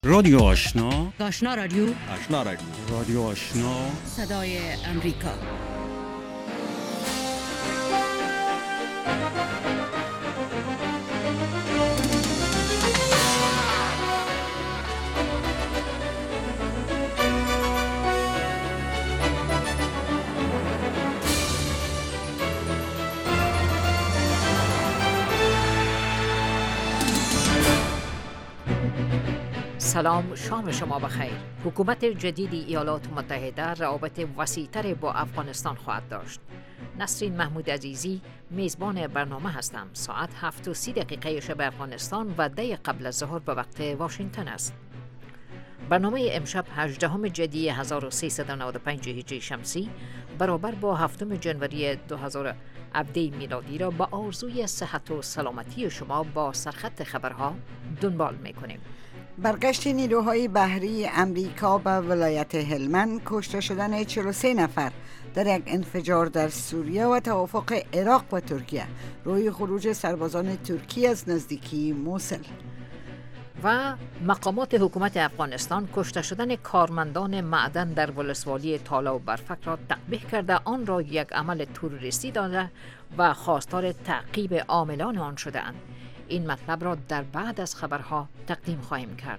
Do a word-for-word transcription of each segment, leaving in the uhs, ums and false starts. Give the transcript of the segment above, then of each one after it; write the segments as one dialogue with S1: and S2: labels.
S1: رادیو آشنا،
S2: آشنا رادیو
S3: آشنا رادیو
S1: رادیو آشنا،
S2: صدای امریکا.
S4: سلام، شام شما بخیر. حکومت جدید ایالات متحده روابط وسیع‌تر با افغانستان خواهد داشت. نسرین محمود عزیزی میزبان برنامه هستم. ساعت هفت و سی دقیقه شب افغانستان و ده قبل از ظهر به وقت واشنگتن است. برنامه امشب هجدهم جدی هزار و سیصد و نود و پنج هجری شمسی برابر با هفتم جنوری دو هزار و هفده میلادی را با آرزوی صحت و سلامتی شما با سرخط خبرها دنبال می‌کنیم.
S5: برگشت نیروهای بحری امریکا به ولایت هلمند، کشته شدن چهل و سه نفر در یک انفجار در سوریه و توافق عراق و ترکیه روی خروج سربازان ترکی از نزدیکی موصل.
S4: و مقامات حکومت افغانستان کشته شدن کارمندان معدن در ولسوالی تالا و برفک را تقبیح کرده آن را یک عمل تروریستی داده و خواستار تعقیب عاملان آن شده اند. این مطلب را در بعد از خبرها تقدیم خواهیم کرد.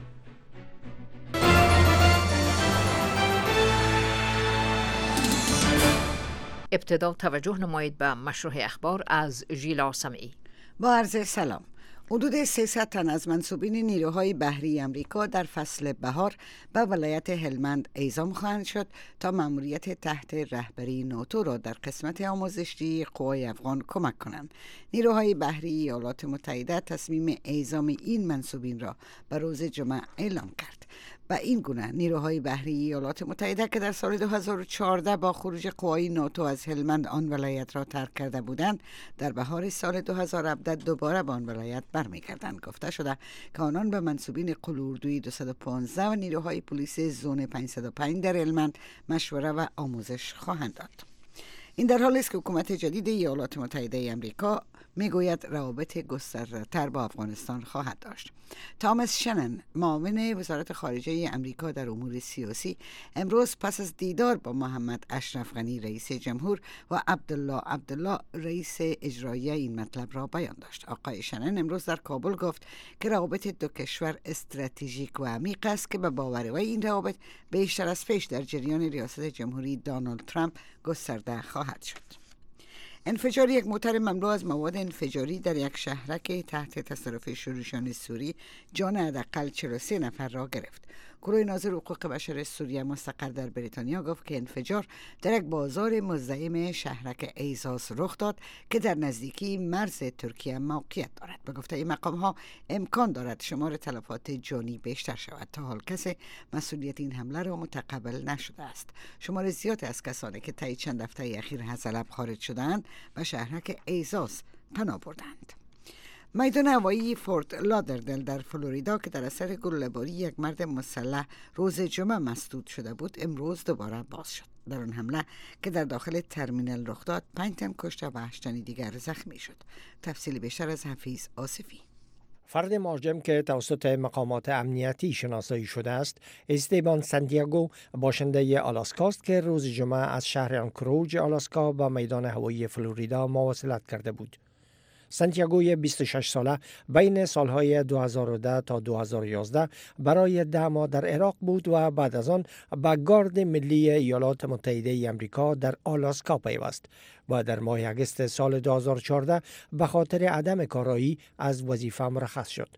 S4: ابتدا توجه نمایید به مشروع اخبار از ژیلا سمعی.
S5: با عرض سلام. حدود سیصد تن از منسوبین نیروهای بحری امریکا در فصل بهار به ولایت هلمند اعزام خواهند شد تا مأموریت تحت رهبری ناتو را در قسمت آموزشی قوای افغان کمک کنند. نیروهای بحری ایالات متحده تصمیم اعزام این منسوبین را به روز جمعه اعلام کرد. و این گونه نیروهای بحری ایالات متحده که در سال دو هزار و چهارده با خروج قوای ناتو از هلمند آن ولایت را ترک کرده بودند، در بهار سال دو هزار و هفده دوباره به آن ولایت برمیگردند. گفته شده که آنان به منسوبین قلوردوی دویست و پانزده و نیروهای پلیس زون پانصد و پنج در هلمند مشوره و آموزش خواهند داد. این در حالی است که حکومت جدید ایالات متحده آمریکا میگوید روابط گسترده‌تر با افغانستان خواهد داشت. تامس شنن، معاون وزارت خارجه امریکا در امور سیاسی، امروز پس از دیدار با محمد اشرف غنی رئیس جمهور و عبدالله عبدالله رئیس اجرایی این مطلب را بیان داشت. آقای شنن امروز در کابل گفت که روابط دو کشور استراتژیک و عمیق است که به باور وی این روابط بیشتر از پیش در جریان ریاست جمهوری دونالد ترامپ گسترده خواهد شد. انفجار یک موتر مملو از مواد انفجاری در یک شهرک تحت تصرف شورشیان سوری جان حداقل چهل و سه نفر را گرفت. گروه ناظر حقوق بشر سوریه مستقر در بریتانیا گفت که انفجار در یک بازار مزدحم شهرک ایزاس رخ داد که در نزدیکی مرز ترکیه موقعیت دارد. به گفته این مقام ها امکان دارد شمار تلفات جانی بیشتر شود. تا حال کسی مسئولیت این حمله را متقبل نشده است. شمار زیادی از کسانی که طی چند هفته اخیر از حلب خارج شدند و شهرک ایزاس پناه بردند. میدان هوایی فورت لادردل در فلوریدا که در اثر گلوله‌باری یک مرد مسلح روز جمعه مسدود شده بود، امروز دوباره باز شد. در آن حمله که در داخل ترمینال رخ داد، پنج تن کشته و هشت تن دیگر زخمی شد. تفصیل بیشتر از حفیظ آصفی.
S6: فرد مهاجم که توسط مقامات امنیتی شناسایی شده است، استیبان سانتیاگو، باشنده آلاسکا است که روز جمعه از شهر آنکروج آلاسکا با میدان هوایی فلوریدا مواصلت کرده بود. سانتیاگوی بیست و شش ساله بین سالهای دو هزار و ده تا دو هزار و یازده برای ده ماه در عراق بود و بعد از آن به گارد ملی ایالات متحده آمریکا در آلاسکا پیوست و در ماه اگست سال دو هزار و چهارده به خاطر عدم کارایی از وظیفه مرخص شد.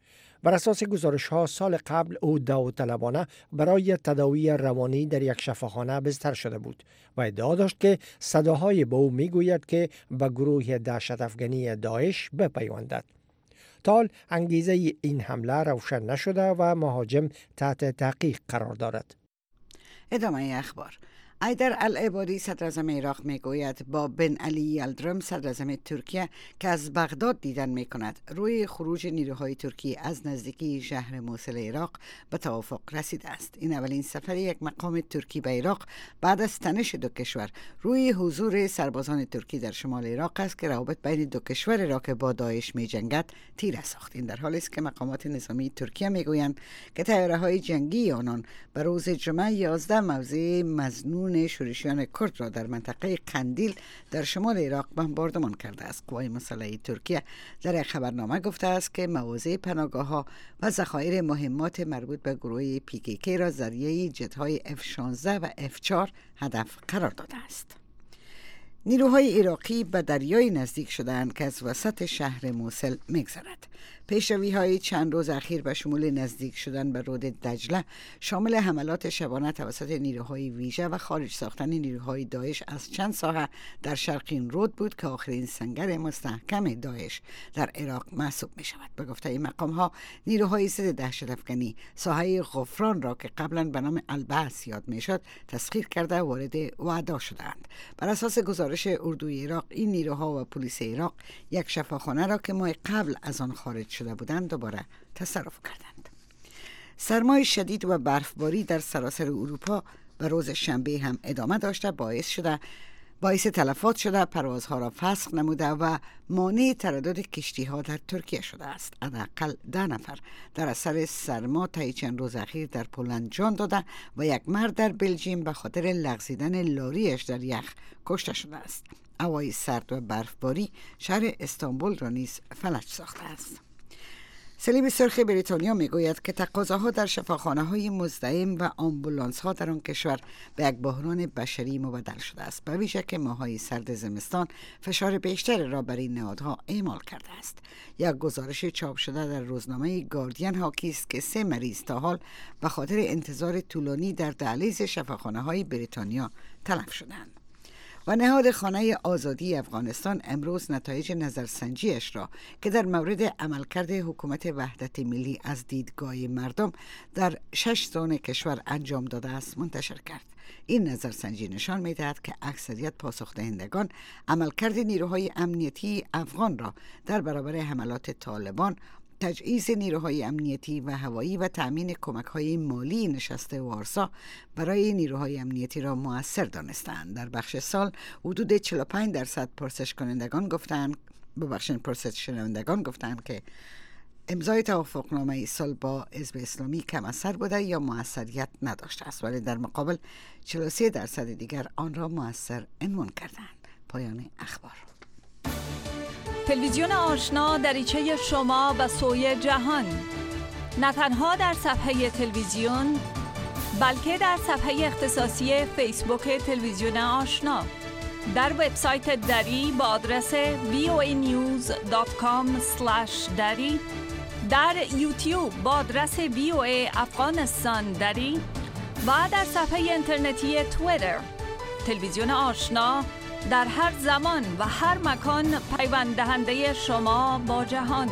S6: بر اساس گزارش ها سال قبل او داوطلبانه برای تداوی روانی در یک شفاخانه بستر شده بود و ادعا داشت که صداهای به او میگوید که به گروه دهشت افغانی داعش بپیوندد. تا انگیزه این حمله روشن نشده و مهاجم تحت تحقیق قرار دارد.
S5: ادامه اخبار. ایدر العبادی صدر اعظم عراق میگوید با بن علی یلدرم صدر اعظم ترکیه که از بغداد دیدن میکند روی خروج نیروهای ترکی از نزدیکی شهر موصل عراق به توافق رسیده است. این اولین سفر یک مقام ترکی به عراق بعد از تنش دو کشور روی حضور سربازان ترکی در شمال عراق است که روابط بین دو کشور را که با داعش میجنگد تیره ساخت. این در حالی است که مقامات نظامی ترکیه میگویند که طیاره‌های جنگی آنان به روز جمعه یازده موضع مظنون شورشیان کرد را در منطقه قندیل در شمال عراق بمباردمان کرده است. قوای مسلحه ترکیه در یک خبرنامه گفته است که مواضع پناهگاه‌ها و ذخایر مهمات مربوط به گروه پی کی کی را ذریعه جت‌های اف شانزده و اف چهار هدف قرار داده است. نیروهای عراقی به دریای نزدیک شدند که از وسط شهر موصل می‌گذرد. پیشروی‌های چند روز اخیر به شمول نزدیک شدن به رود دجله شامل حملات شبانه توسط نیروهای ویژه و خارج ساختن نیروهای داعش از چند ساحه در شرق این رود بود که آخرین سنگر مستحکم داعش در عراق محسوب می شود. به گفته این مقام‌ها نیروهای ضد دهشت‌افکنی ساحه غفران را که قبلا به نام البعث یاد می‌شد تسخیر کرده وارد وعده شدند. بر اساس گزارش اردوی عراق این نیروها و پلیس عراق یک شفاخانه را که ماه قبل از آن خارج شده بودند دوباره تصرف کردند. سرمای شدید و برفباری در سراسر اروپا به روز شنبه هم ادامه داشته باعث شده باعث تلفات شده پروازها را فسخ نموده و مانع تردد کشتی ها در ترکیه شده است. حداقل ده نفر در اثر سرما طی چند روز اخیر در پولند جان داده و یک مرد در بلژیم به خاطر لغزیدن لاریش در یخ کشته شده است. هوای سرد و برفباری شهر استانبول را نیز فلج ساخته است. صلیب سرخ بریتانیا میگوید که تقاضاها در شفاخانه‌های مزدحم و آمبولانس‌ها در آن کشور به یک بحران بشری مبدل شده است، به ویژه که ماه‌های سرد زمستان فشار بیشتر را بر این نهادها اعمال کرده است. یک گزارش چاپ شده در روزنامه گاردین حاکی است که سه مریض تا حال به خاطر انتظار طولانی در دهلیز شفاخانه‌های بریتانیا تلف شدند. و نهاد خانه آزادی افغانستان امروز نتایج نظرسنجیش را که در مورد عملکرد حکومت وحدت ملی از دیدگاه مردم در شش زون کشور انجام داده است منتشر کرد. این نظرسنجی نشان می‌دهد که اکثریت پاسخ دهندگان عملکرد نیروهای امنیتی افغان را در برابر حملات طالبان، تجهیز نیروهای امنیتی و هوایی و تأمین کمک‌های مالی نشست وارسا برای نیروهای امنیتی را مؤثر دانستند. در بخش سال حدود چهل و پنج درصد پرسش کنندگان گفتند ببخشید پرسش شنوندگان گفتند که امضای توافقنامه صلح با حزب اسلامی کم اثر بوده یا مؤثریت نداشته است، ولی در مقابل چهل و سه درصد دیگر آن را مؤثر عنوان کردند. پایان اخبار.
S3: تلویزیون آشنا دریچه شما و سوی جهان، نه تنها در صفحه تلویزیون بلکه در صفحه اختصاصی فیسبوک تلویزیون آشنا، در وبسایت دری با آدرس وی او ای نیوز دات کام اسلش دری، در یوتیوب با آدرس وی او ای افغانستان دری و در صفحه اینترنتی توییتر. تلویزیون آشنا در هر زمان و هر مکان پیوند دهنده شما با جهان.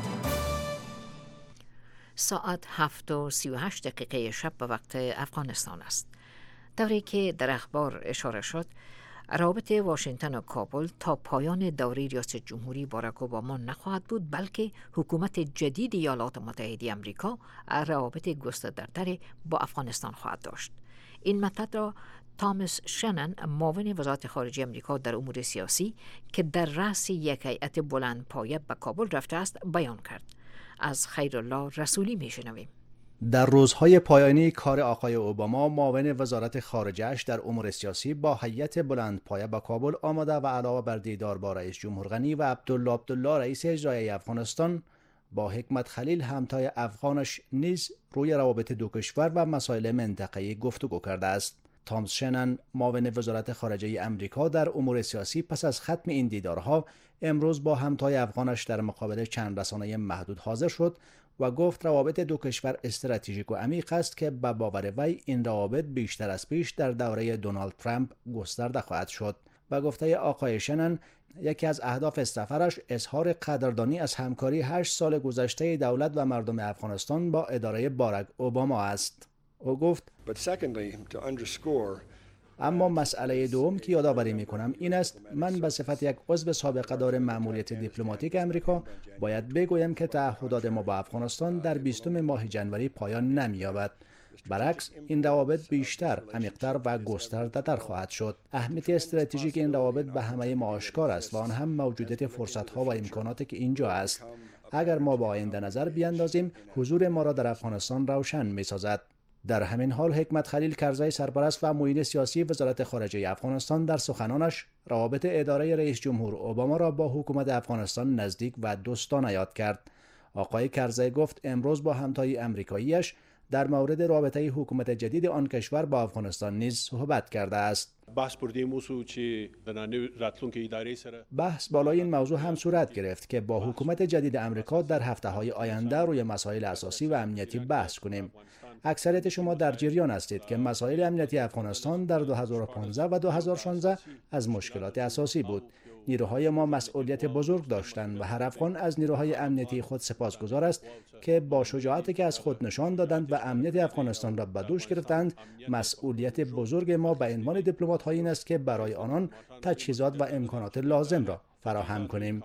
S4: ساعت هفت و سی و هشت دقیقه شب به وقت افغانستان است. دوره که در اخبار اشاره شد، روابط واشنگتن و کابل تا پایان دوره ریاست جمهوری باراک اوباما نخواهد بود، بلکه حکومت جدید ایالات متحده آمریکا روابط گسترده‌تر با افغانستان خواهد داشت. این مطلب را تامس شنن، معاون وزارت خارجه آمریکا در امور سیاسی که در رأس یک هیئت بلند پایه به کابل رفته است، بیان کرد. از خیرالله رسولی میشنویم.
S7: در روزهای پایانی کار آقای اوباما، معاون وزارت خارجه‌اش در امور سیاسی با هیئت بلند پایه به کابل آمده و علاوه بر دیدار با رئیس جمهور غنی و عبدالله عبدالله رئیس اجرایی افغانستان، با حکمت خلیل همتای افغانش نیز روی روابط دو کشور و مسائل منطقه‌ای گفتگو کرده است. تامس شنن، معاون وزارت خارجه امریکا در امور سیاسی، پس از ختم این دیدارها امروز با همتای افغانش در مقابل چند رسانه محدود حاضر شد و گفت روابط دو کشور استراتژیک و عمیق است که به باور وی این روابط بیشتر از پیش در دوره دونالد ترامپ گسترده خواهد شد. و گفته آقای شنن، یکی از اهداف سفرش اظهار قدردانی از همکاری هشت سال گذشته دولت و مردم افغانستان با اداره باراک اوباما است. او گفت
S8: But secondly, to underscore
S7: اما مسئله دوم که یادآوری میکنم این است من به صفت یک عضو سابقه دار مأموریت دیپلماتیک امریکا باید بگویم که تعهدات ما با افغانستان در بیستم ماه جنوری پایان نمی‌یابد. برعکس این روابط بیشتر، عمیق‌تر و گسترده‌تر خواهد شد. اهمیت استراتژیک این روابط به همه ما آشکار است و آن هم موجودیت فرصت‌ها و امکاناتی که اینجا است. اگر ما با آینده نظر بیاندازیم، حضور ما را در افغانستان روشن می‌سازد. در همین حال حکمت خلیل کرزی سرپرست و معین سیاسی وزارت خارجه افغانستان در سخنانش روابط اداره رئیس جمهور اوباما را با حکومت افغانستان نزدیک و دوستانه یاد کرد. آقای کرزی گفت امروز با همتای امریکاییش در مورد رابطه حکومت جدید آن کشور با افغانستان نیز صحبت کرده است.
S8: بحث پر دې موضوع چې د نن راتلونکي ادارې سره
S7: بحث بالای این موضوع هم صورت گرفت که با حکومت جدید امریکا در هفته‌های آینده روی مسائل اساسی و امنیتی بحث کنیم. اکثریت شما در جریان هستید که مسائل امنیتی افغانستان در دو هزار و پانزده و دو هزار و شانزده از مشکلات اساسی بود. نیروهای ما مسئولیت بزرگ داشتند و هر افغان از نیروهای امنیتی خود سپاسگزار است که با شجاعتی که از خود نشان دادند و امنیت افغانستان را به دوش گرفتند. مسئولیت بزرگ ما به عنوان دیپلمات‌ها این است که برای آنان تجهیزات و امکانات لازم را فراهم کنیم.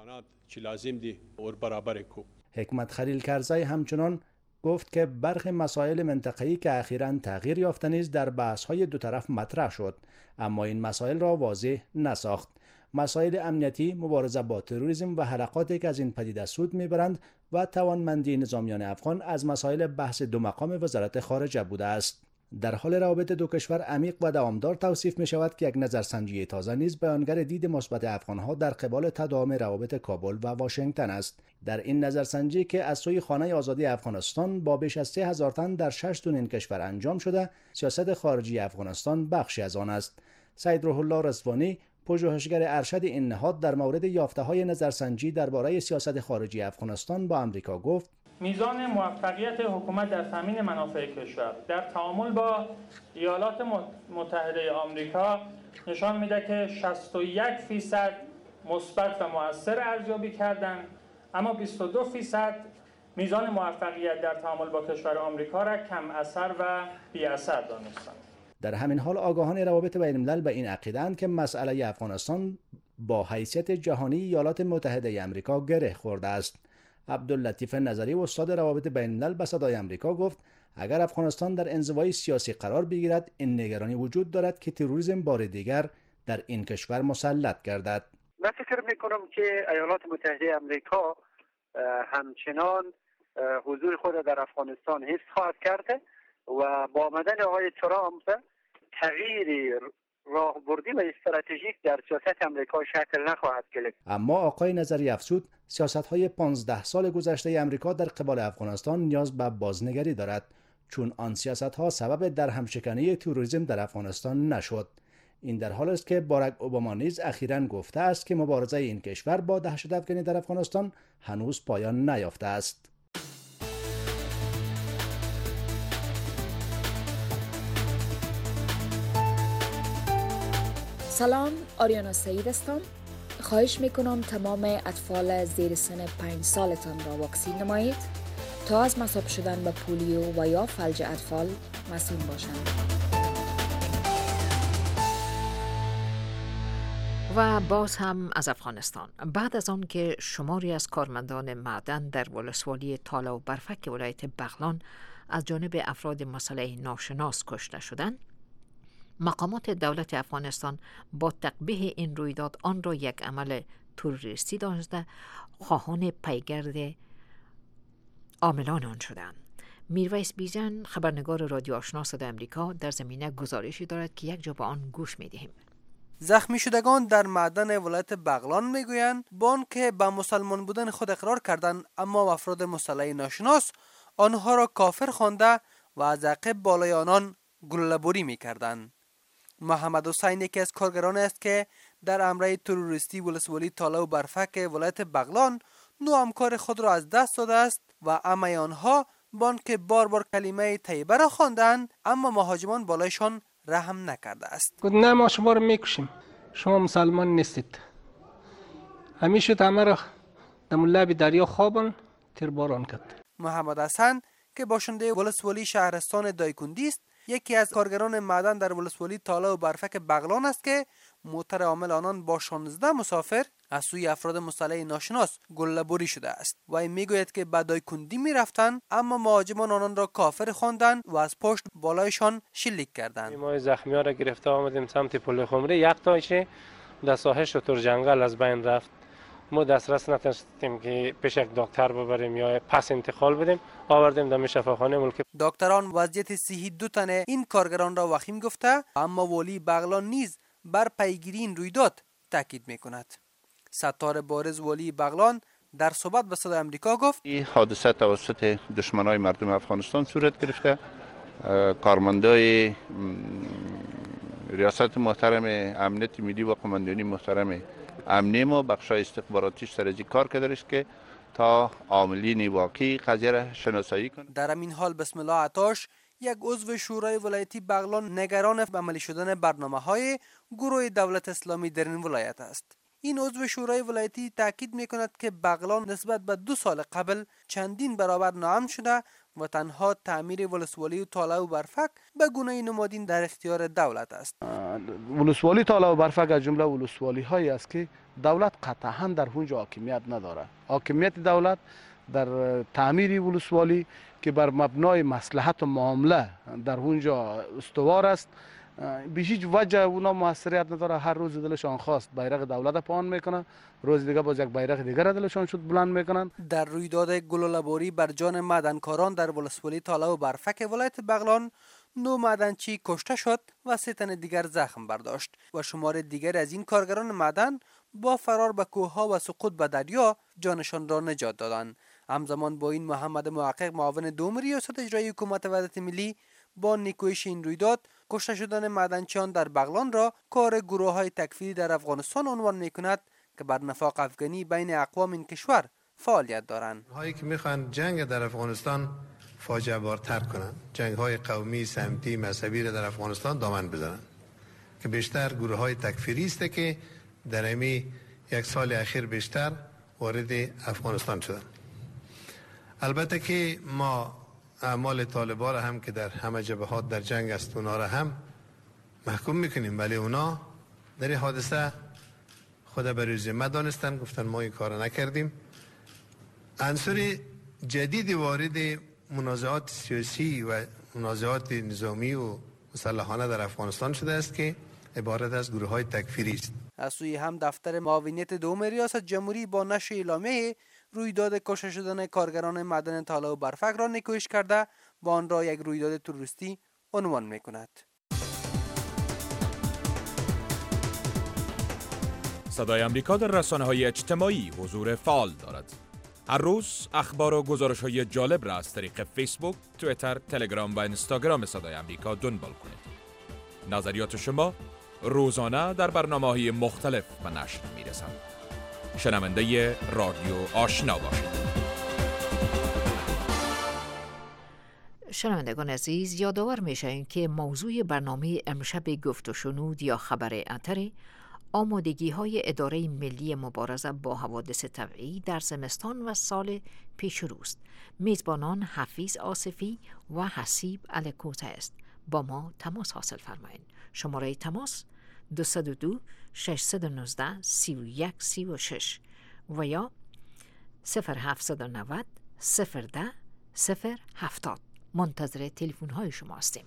S7: حکمت خلیل کرزی همچنان گفت که برخی مسائل منطقه‌ای که اخیراً تغییر یافته نیز در بحث‌های دو طرف مطرح شد، اما این مسائل را واضح نساخت. مسائل امنیتی، مبارزه با تروریسم و حلقاتی که از این پدیده سود میبرند و توانمندی نظامیان افغان از مسائل بحث دو مقام وزارت خارجه بوده است. در حال روابط دو کشور عمیق و دوامدار توصیف می شود که یک نظرسنجی تازه نیز بیانگر دید مثبت افغانها در قبال تداوم روابط کابل و واشنگتن است. در این نظرسنجی که از سوی خانه آزادی افغانستان با بیش از سه هزار تن در شش دون این کشور انجام شده، سیاست خارجی افغانستان بخشی از آن است. سید روح الله رضوانی، پژوهشگر ارشد این نهاد، در مورد یافته‌های نظرسنجی درباره سیاست خارجی افغانستان با آمریکا گفت:
S9: میزان موفقیت حکومت در تامین منافع کشور در تعامل با ایالات متحده آمریکا نشان میده که شصت و یک فیصد مثبت و مؤثر ارزیابی کردند، اما بیست و دو فیصد میزان موفقیت در تعامل با کشور آمریکا را کم اثر و بی اثر دانستند.
S7: در همین حال آگاهان روابط بین الملل به این عقیده‌اند که مسئله افغانستان با حیثیت جهانی ایالات متحده آمریکا گره خورده است. عبداللطیف نظری، استاد روابط بین الملل، به صدای آمریکا گفت اگر افغانستان در انزوای سیاسی قرار بگیرد، این نگرانی وجود دارد که تروریسم بار دیگر در این کشور مسلط گردد.
S10: من فکر میکنم که ایالات متحده آمریکا همچنان حضور خود در افغانستان حفظ خواهد کرد و با آمدن آقای ترامپ تغییر راهبردی و استراتژیک در سیاست آمریکا شکل نخواهد گرفت.
S7: اما آقای نظری افزود سیاست‌های پانزده سال گذشته آمریکا در قبال افغانستان نیاز به بازنگری دارد، چون آن سیاست‌ها سبب در همشکنی تروریسم در افغانستان نشد. این در حالی است که باراک اوباما نیز اخیراً گفته است که مبارزه این کشور با دهشت‌افکنی در افغانستان هنوز پایان نیافته است.
S11: سلام، آریانا سعید هستم. خواهش میکنم تمام اطفال زیر سن پنج سالتان را واکسین نمایید تا از مصاب شدن به پولیو و یا فلج اطفال مسئول باشند.
S4: و باز هم از افغانستان. بعد از آن که شماری از کارمندان معدن در ولسوالی تالا و برفک ولایت بغلان از جانب افراد مسلح ناشناس کشته شدند، مقامات دولت افغانستان با تقبیح این رویداد آن را یک عمل تروریستی دانسته خواهان پیگرد عاملان آن شدند. میرویس بیژن، خبرنگار رادیو آشنا صدای آمریکا، در زمینه گزارشی دارد که یک جا به آن گوش می‌دهیم.
S12: زخمی شدگان در معدن ولایت بغلان میگویند با آنکه به مسلمان بودن خود اقرار کردند، اما افراد مسلح ناشناس آنها را کافر خوانده و از عقب بالای آنان گلوله‌بری میکردند. محمد حسین یکی از کارگران است که در حمله تروریستی ولسوالی تالا و برفک ولایت بغلان نو همکار خود را از دست داده است و همه آنها با آنکه بار بار کلمه طیبه را خواندند، اما مهاجمان بالایشان رحم نکرده است.
S13: گفت نه، ما شما رو میکشیم، شما مسلمان نیستید. همیشه همه را در لب دریا خوابان تیرباران کرد.
S12: محمد حسن که باشنده ولسوالی شهرستان دایکندی است، یکی از کارگران معدن در ولسوالی تاله و برفک بغلان است که موتر حامل آنان با شانزده مسافر از سوی افراد مسلح ناشناس گله‌بری شده است. وی میگوید که به دایکندی میرفتند اما مهاجمان آنان را کافر خواندند و از پشت بالایشان شلیک کردند.
S14: ما زخمی‌ها را گرفته آمدیم سمت پل خمری، یک تایش در ساحل شتر جنگل از بین رفت. ما دسترس نتونستیم که پیش یک دکتر ببریم یا پس انتقال بدیم، آوردیم در شفاخانه ملک.
S12: دکتران وضعیت صحی دو تن این کارگران را وخیم گفته، اما والی بغلان نیز بر پیگیری این رویداد تاکید میکند. ستار بارز والی بغلان در صحبت با صدای آمریکا گفت
S15: این حادثه توسط دشمنای مردم افغانستان صورت گرفته. کارمندای ریاست محترم امنیت ملی و قماندانی محترم امنی ما بخشای استخباراتیش سر از کار کرده است که تا عاملین واقعی قضیه را شناسایی کنند.
S12: در همین حال بسم الله عطاش، یک عضو شورای ولایتی بغلان، نگران عملی شدن برنامه‌های گروه دولت اسلامی در این ولایت است. این عضو شورای ولایتی تاکید می‌کند که بغلان نسبت به دو سال قبل چندین برابر ناامن شده و تنها تعمیر ولسوالی و تاله و برفک به گونه نمادین در اختیار دولت است.
S16: ولسوالی تاله و برفک از جمله ولسوالی هایی است که دولت قطعا در اونجا حاکمیت نداره. حاکمیت دولت در تعمیر ولسوالی که بر مبنای مصلحت و معامله در اونجا استوار است، به هیچ وجه اونا موثریت نداره. هر روز دلشان خواست بیرق دولت پان میکنن، روز دیگه باز یک بیرق دیگر دلشان شد بلند میکنن.
S12: در رویداد گلوله‌باری بر جان معدنکاران در ولسوالی تاله و برفک ولایت بغلان، نو معدنچی کشته شد و سه تن دیگر زخم برداشت و شمار دیگر از این کارگران معدن با فرار به کوهها و سقوط به دریا جانشان را نجات دادند. همزمان با این محمد محقق، معاون دوم ریاست اجرایی حکومت وحدت ملی، با نیکویش این رویداد کشته شدن معدنچیان در بغلان را کار گروه های تکفیری در افغانستان عنوان می کند که بر نفاق افغانی بین اقوام این کشور فعالیت دارند.
S17: هایی که میخوان جنگ در افغانستان فاجعه بارتر کنند، جنگ های قومی، سمتی، مذهبی را در افغانستان دامن بزنند که بیشتر گروه های تکفیری است که در امی یک سال اخیر بیشتر وارد افغانستان شدند. البته که ما اعمال طالبان را هم که در همه جبهات در جنگ است اونا را هم محکوم میکنیم، ولی اونا در این حادثه خود بر ذمه دانستن، گفتن ما این کار نکردیم. عنصر جدید وارد منازعات سیاسی و منازعات نظامی و مسلحانه در افغانستان شده است که عبارت از گروه های تکفیری است.
S12: از سوی هم دفتر معاونیت دوم ریاست جمهوری با نشر اعلامیه رویداد کشته شدن کارگران معدن تاله و برفک را نیکویش کرده و آن را یک رویداد تروریستی عنوان می‌کند.
S18: صدای آمریکا در رسانه‌های اجتماعی حضور فعال دارد. هر روز اخبار و گزارش‌های جالب را از طریق فیسبوک، توییتر، تلگرام و اینستاگرام صدای آمریکا دنبال کنید. نظریات شما روزانه در برنامه‌های مختلف به نشر می‌رسند. شنونده رادیو آشنا باشید.
S4: شنوندگان عزیز، یادآور میشویم که موضوع برنامه امشب گفت و شنود یا خبر اتر آمادگی های اداره ملی مبارزه با حوادث طبیعی در زمستان و سال پیش روست. میزبانان حفیظ آصفی و حسیب الکوته است. با ما تماس حاصل فرمایید. شماره تماس دو صفر دو شش یک نه سه یک سه شش و یا صفر هفت نه صفر صفر ده صفر هفتاد. منتظر تلفن های شما هستیم.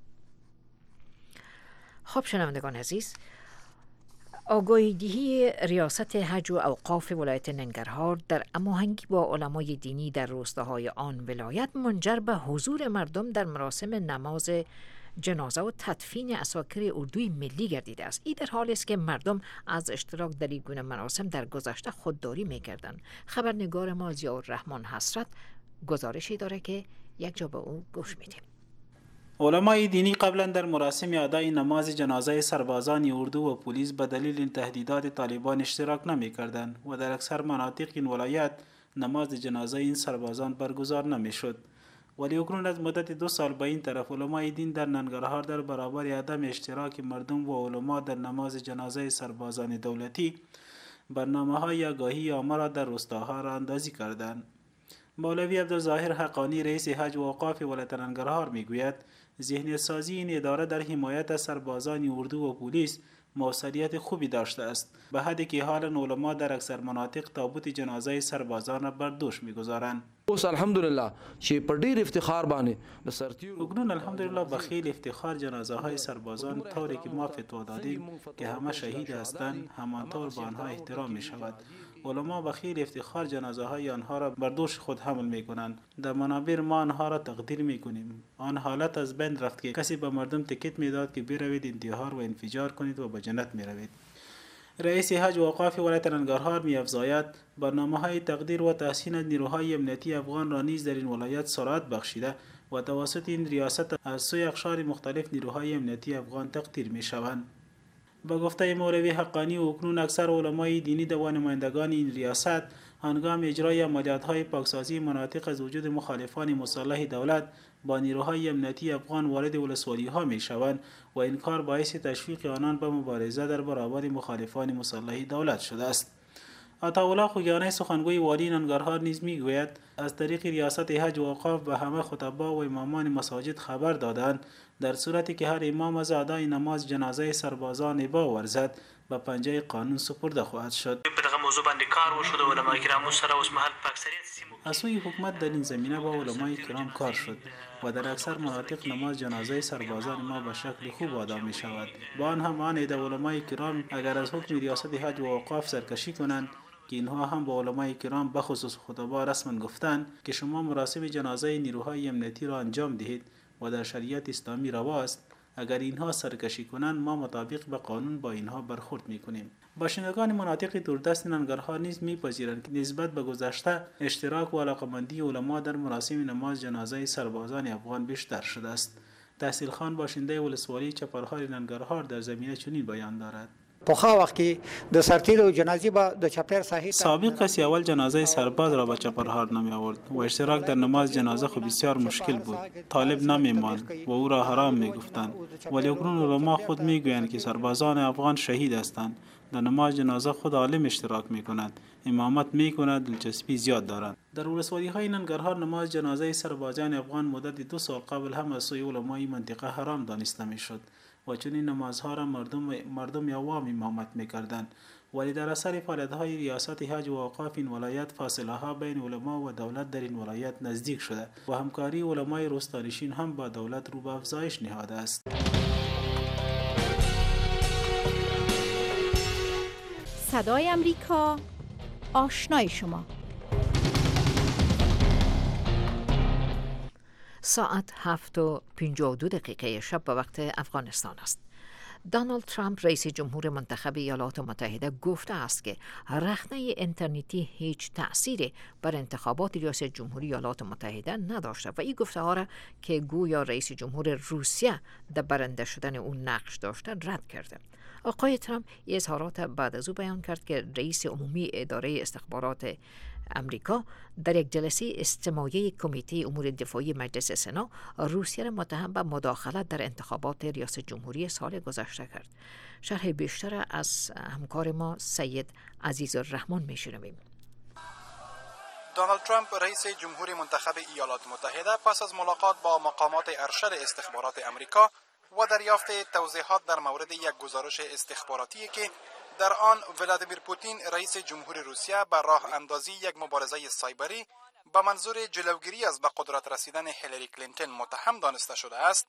S4: خب شنوندگان عزیز، آگاهی‌دهی ریاست حج و اوقاف ولایت ننگرهار در هماهنگی با علمای دینی در روستاهای آن ولایت منجر به حضور مردم در مراسم نماز جنازه و تدفین اساکر اردوی ملی گردیده است. این در حالی است که مردم از اشتراک در این گونه مراسم در گذشته خودداری می‌کردند. خبرنگار ما ضیاءالرحمن حسرت گزارشی داره که یک جا به او گوش میدیم.
S19: علمای دینی قبلا در مراسم ادای نماز جنازه سربازان اردو و پلیس به دلیل تهدیدات طالبان اشتراک نمی‌کردند و در اکثر مناطق این ولایت نماز جنازه این سربازان برگزار نمی‌شد. ولی اکنون از مدت دو سال به این طرف علمای دین در ننگرهار در برابر عدم اشتراک مردم و علما در نماز جنازه سربازان دولتی برنامه‌های آگاهی عامه را در روستاها راه اندازی کردند. مولوی عبدالظاهر حقانی رئیس حج و اوقاف ولایت ننگرهار میگوید ذهنیت سازی این اداره در حمایت از سربازان اردو و پلیس موثریت خوبی داشته است، به حدی که حالا علما در اکثر مناطق تابوت جنازه سربازان را بر دوش میگذارند.
S20: اوس الحمدلله چې په ډیر افتخار باندې د سرتیرو
S19: اکنون الحمدلله به خیلی افتخار جنازه های سربازان طوری که ما فتوا دادیم که همه شهید هستند همانطور به آنها احترام می شود. علما به خیلی افتخار جنازه های آنها را بر دوش خود حمل می کنند. در منابر ما آنها را تقدیر می کنیم. آن حالت از بین رفت که کسی به مردم تکت می داد که بروید انتحار و انفجار کنید و به جنت می روید. رئیس حج و اوقاف ولایت ننگرهار می افزاید برنامه‌های تقدیر و تحسین نیروهای امنیتی افغان را نیز در این ولایت سرعت بخشیده و توسط این ریاست از سوی اقشار مختلف نیروهای امنیتی افغان تقدیر می شوند. با گفته مولوی حقانی اکنون اکثر علمای دینی و نمایندگان این ریاست هنگام اجرای عملیات‌های پاکسازی مناطق از وجود مخالفان مسلح دولت با نیروهای امنیتی افغان وارد ولسوالی‌ها می‌شوند و این کار باعث تشویق آنان به مبارزه در برابر مخالفان مسلح دولت شده است. عطاالله خوگیانی سخنگوی والی ننگرهار نیز میگوید از طریق ریاست حج و اوقاف به همه خطبا و امامان مساجد خبر دادند در صورتی که هر امام از ادای نماز جنازه سربازان با ورزد به پنجه قانون سپرده خواهد شد.
S21: په دغه موضوع باندې کار وشو د علما کرامو سره اوس مهال په اکثریت سیمو
S19: از سوی حکومت در این زمینه با علمای کرام کار شد و در اکثر مناطق نماز جنازه سربازان ما به شکل خوب ادا می شود. با آن هم آن عده علمای کرام اگر از حکم ریاست حج و اوقاف سرکشی کنند که اینها هم با علمای کرام بخصوص خطبا رسما گفتند که شما مراسم جنازه نیروهای امنیتی را انجام دهید و در شریعت اسلامی روا است، اگر اینها سرکشی کنند ما مطابق به قانون با اینها برخورد میکنیم. باشندگان مناطق دوردست ننگرهار نیز میپذیرند که نسبت به گذشته اشتراک و علاقمندی علما در مراسم نماز جنازه سربازان افغان بیشتر شده است. تحصیل خان باشنده ولسوالی چپرهار ننگرهار در زمینه چنین بیان دارد.
S6: پخوا وخت کې د سرتیرو جنازې به د چپر ساحې
S19: سابق کسی اول جنازه سرباز را به چپرهار نمی آورد و اشتراک در نماز جنازه خود بسیار مشکل بود. طالب نمی ماند و او را حرام می گفتند. ولی اکنون علما خود می گویند که سربازان افغان شهید هستند. در نماز جنازه خود عالم اشتراک می کند. امامت می کند، دلچسپی زیاد دارند. در ولسوالی های ننگرهار نماز جنازه سربازان افغان مدت دو سال قبل هم از سوی علمای منطقه حرام دانسته می شد و چنین نمازها را مردم مردم عوام امامت می‌کردند. ولی در اثر فعالیت‌های ریاست حج و اوقاف این ولایت فاصله‌ها بین علما و دولت در این ولایت نزدیک شده و همکاری علمای روستانشین هم با دولت رو به افزایش نهاده است.
S3: صدای امریکا، آشنای شما.
S4: ساعت هفت و پنجاه و دو دقیقه شب به وقت افغانستان است. دانالد ترامپ رئیس جمهور منتخب ایالات متحده گفته است که رخنه اینترنتی هیچ تأثیری بر انتخابات ریاست جمهوری ایالات متحده نداشته و این گفته ها را که گویا رئیس جمهور روسیه در برنده شدن اون نقش داشته رد کرده. آقای ترامپ این اظهارات بعد از او بیان کرد که رئیس عمومی اداره استخبارات امریکا در یک جلسه استماعی کمیته امور دفاعی مجلس سنا روسیه را متهم به مداخلت در انتخابات ریاست جمهوری سال گذشته کرد. شرح بیشتر از همکار ما سید عزیز الرحمن میشنویم.
S22: دونالد ترامپ رئیس جمهوری منتخب ایالات متحده پس از ملاقات با مقامات ارشد استخبارات امریکا و دریافت توضیحات در مورد یک گزارش استخباراتی که در آن ولادیمیر پوتین رئیس جمهور روسیه بر راه اندازی یک مبارزه سایبری به منظور جلوگیری از به قدرت رسیدن هیلاری کلینتون متهم دانسته شده است،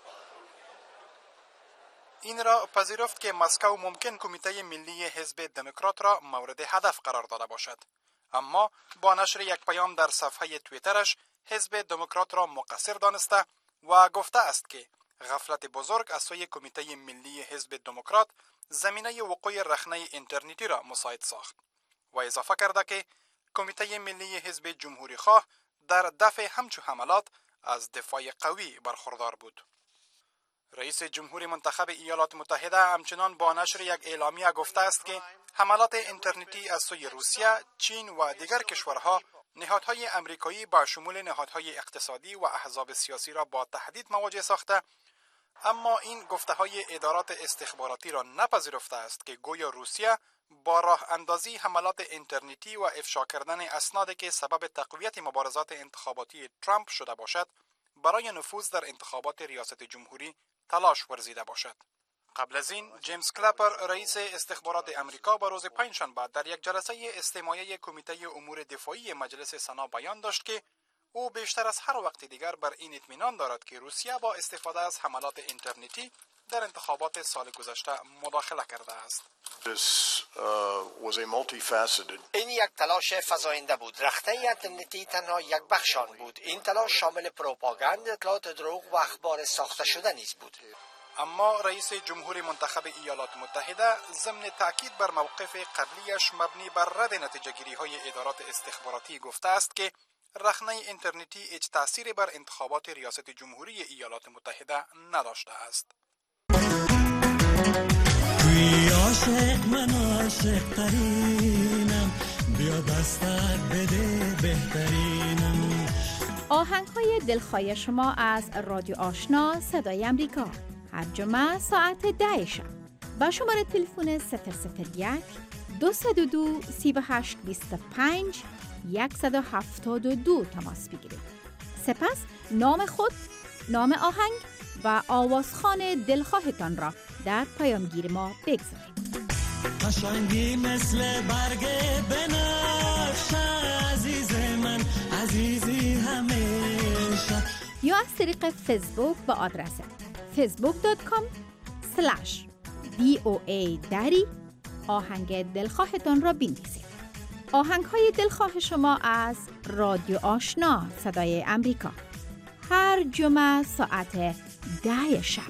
S22: این را پذیرفت که مسکو ممکن کمیته ملی حزب دموکرات را مورد هدف قرار داده باشد، اما با نشر یک پیام در صفحه توییترش حزب دموکرات را مقصر دانسته و گفته است که غفلت بزرگ از سوی کمیته ملی حزب دموکرات زمینه وقوع رخنه اینترنتی را مساعد ساخت و اضافه کرده که کمیته ملی حزب جمهوری خواه در دفع همچو حملات از دفاع قوی برخوردار بود. رئیس جمهوری منتخب ایالات متحده همچنان با نشر یک اعلامیه گفته است که حملات اینترنتی از سوی روسیه، چین و دیگر کشورها نهادهای امریکایی با شمول نهادهای اقتصادی و احزاب سیاسی را با تهدید مواجه ساخته اما این گفته های ادارات استخباراتی را نپذیرفته است که گویا روسیه با راه اندازی حملات اینترنتی و افشا کردن اسنادی که سبب تقویت مبارزات انتخاباتی ترامپ شده باشد برای نفوذ در انتخابات ریاست جمهوری تلاش ورزیده باشد. قبل از این جیمز کلپر رئیس استخبارات امریکا با روز پنجشنبه در یک جلسه استماعی کمیته امور دفاعی مجلس سنا بیان داشت که او بیشتر از هر وقت دیگر بر این اطمینان دارد که روسیه با استفاده از حملات اینترنتی در انتخابات سال گذشته مداخله کرده است.
S1: این یک تلاش فزاینده بود. رخنه اینترنتی تنها یک بخش آن بود. این تلاش شامل پروپاگاند، اطلاعات دروغ و اخبار ساخته شده نیز بود.
S22: اما رئیس جمهور منتخب ایالات متحده ضمن تاکید بر موقف قبلیش مبنی بر رد نتیجه گیری های ادارات استخباراتی گفته است که رخنه اینترنتی هیچ تأثیری بر انتخابات ریاست جمهوری ایالات متحده نداشته است.
S2: توی عاشق من عاشق ترینم، بیا دستک بده بهترینم.
S3: آهنگ های دلخواه شما از رادیو آشنا صدای امریکا هر جمعه ساعت ده شب با شماره تلفن صفر صفر یک دو صفر دو سه هشت دو پنج صفر هفت دو تماس بگیرید. سپس نام خود، نام آهنگ و آوازخوان دلخواهتان را در پیامگیر ما بگذارید.
S2: قشنگی مثل برگ بنفشه عزیز من، عزیزی همیشه.
S3: یا از طریق فیسبوک با آدرس فیسبوک دات کام اسلش دی او ای دری آهنگ دلخواهتان را بنویسید. آهنگ های دلخواه شما از رادیو آشنا صدای امریکا هر جمعه ساعت ده شب.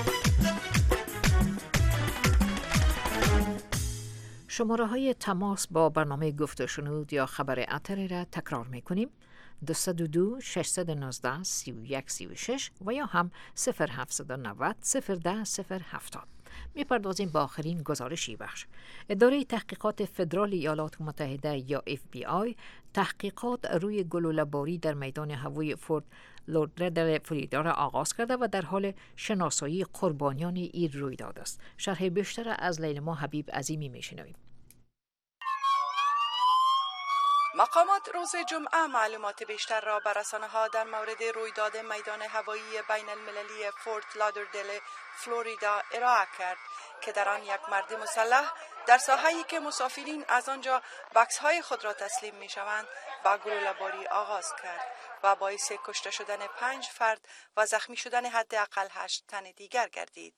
S4: شماره های تماس با برنامه گفت و شنود یا خبر اتری را تکرار می کنیم. دو صفر دو شش یک نه سه یک سه شش و یا هم صفر هفت نه صفر صفر ده صفر هفتاد. می‌پردازیم با آخرین گزارشی بخش. اداره تحقیقات فدرال ایالات متحده یا اف بی آی تحقیقات روی گلوله‌باری در میدان هوایی فورت لودردل فلوریدا را آغاز کرده و در حال شناسایی قربانیان این رویداد است. شرح بیشتر از لیلما حبیب عظیمی می‌شنویم.
S23: مقامات روز جمعه معلومات بیشتر را به رسانه‌ها در مورد رویداد میدان هوایی بین المللی فورت لادردل فلوریدا ارائه کرد که در آن یک مرد مسلح در ساحه‌ای که مسافرین از آنجا بکس‌های خود را تسلیم می‌شوند با گلوله‌باری آغاز کرد و باعث کشته شدن پنج فرد و زخمی شدن حداقل هشت تن دیگر گردید.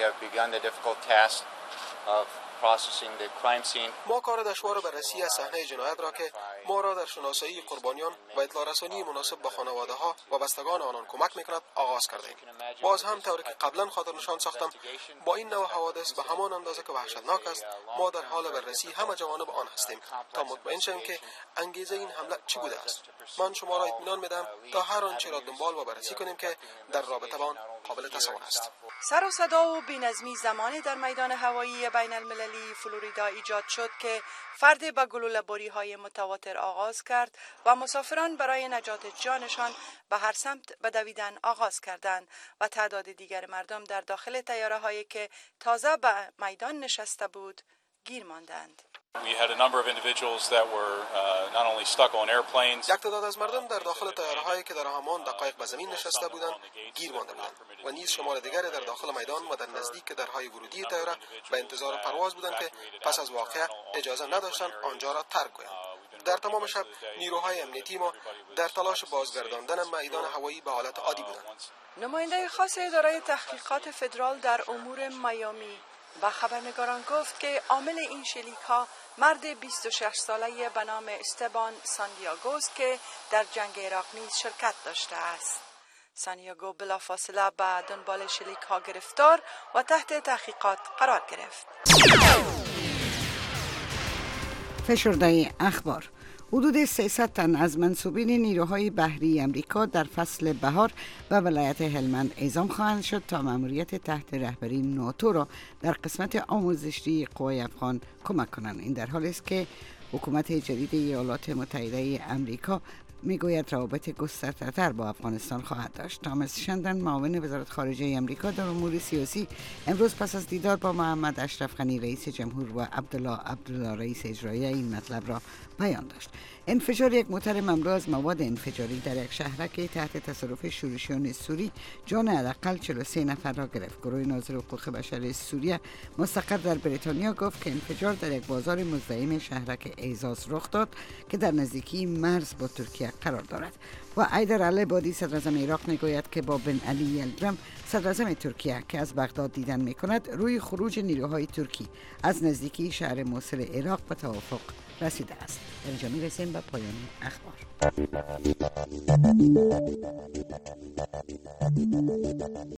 S24: ما کار دشوار بررسی صحنه جنایت را که ما را در شناسایی قربانیان و اطلاع رسانی مناسب به خانواده ها و بستگان آنان کمک میکند آغاز کردیم. باز هم طوری که قبلا خاطر نشان ساختم، با این نوع حوادث به همان اندازه که وحشتناک است، ما در حال بررسی همه جوانب آن هستیم تا مطمئن شویم که انگیزه این حمله چی بوده است. من شما را اطمینان میدم تا هر آنچه را دنبال و بررسی کنیم که در رابطه با آن قابل تصور است.
S23: سر و صدا و بی‌نظمی زمانی در میدان هوایی بین المللی فلوریدا ایجاد شد که فرد با گلوله‌باری‌های متواتر آغاز کرد و مسافران برای نجات جانشان به هر سمت به دویدن آغاز کردند و تعداد دیگر مردم در داخل طیاره‌هایی که تازه به میدان نشسته بود گیر ماندند.
S24: یک تعداد از مردم در داخل طیاره‌هایی که در همان دقایق به زمین نشسته بودند گیر مانده بودند و نیز شمار دیگری در داخل میدان و در نزدیک درهای ورودی طیاره به انتظار پرواز بودند که پس از واقعه اجازه نداشتند آنجا را ترک کنند. در تمام شب نیروهای امنیتی ما در تلاش بازگرداندن میدان هوایی به حالت عادی بودند.
S23: نماینده خاص اداره تحقیقات فدرال در امور میامی و خبرنگاران گفت که عامل این شلیک‌ها مرد بیست و شش ساله به نام استبان ساندیاگوست که در جنگ عراق نیز شرکت داشته است. سانیاگو بلافاصله به دنبال شلیک‌ها گرفتار و تحت تحقیقات قرار گرفت.
S5: فشرده اخبار: حدود سیصد تن از منصوبین نیروهای بحری امریکا در فصل بهار به ولایت هلمند اعزام خواهند شد تا مأموریت تحت رهبری ناتو را در قسمت آموزشی قوای افغان کمک کنند. این در حالی است که حکومت جدید ایالات متحده امریکا میگوید روابط گسترده‌تر با افغانستان خواهد داشت. تامس شندن معاون وزارت خارجه آمریکا در امور سیاسی امروز پس از دیدار با محمد اشرف غنی رئیس جمهور و عبدالله عبدالله رئیس اجرایی این مطلب را بیان داشت. انفجار یک موتر مملو از مواد انفجاری در یک شهرک تحت تصرف شورشیان سوری جان حداقل چهل و سه نفر را گرفت. گروه ناظر حقوق بشر سوریه مستقر در بریتانیا گفت که انفجار در یک بازار مزدحم شهرک ایزاز رخ داد که در نزدیکی مرز با ترکیه قرار دارد. و ایدر العبادی صدراعظم عراق میگوید که با بن علی یلدرم صدراعظم ترکیه که از بغداد دیدن میکند روی خروج نیروهای ترکی از نزدیکی شهر موصل عراق به توافق رسیده است. در اینجا میرسیم به پایان اخبار.